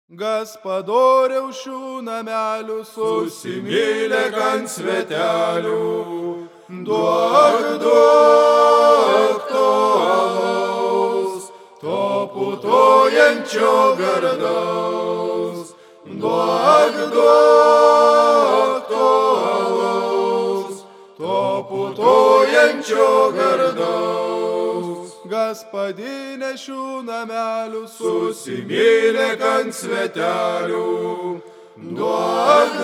Gaspadoriau šių namelių Susimylėk ant svetelių, duok to alaus, to putojančio gardaus. Duok to alaus, to putojančio gardaus. Gaspadinė šių namelių Susimylėk ant svetelių, duok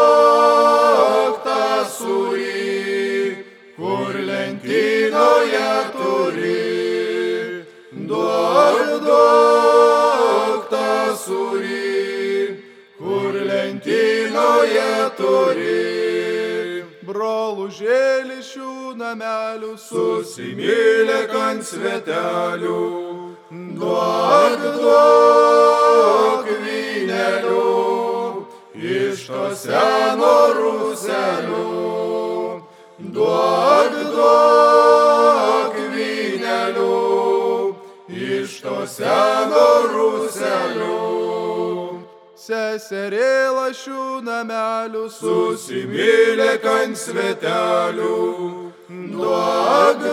tą sūrį, kur lentynoje turi. Duok tą sūrį, kur lentynoje turi. brolužėlį šių namelių Susimylėk ant svetelių, duok vynelių iš to seno rūselio. Duok vynelių iš to seno rūselio. Seserėla šių namelių Susimylėk ant svetelių, duok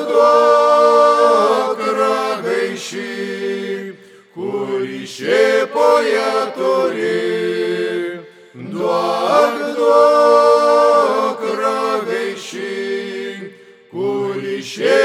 ragaišį, kurį šėpoje turi. Duok ragaišį, kurį šėpoje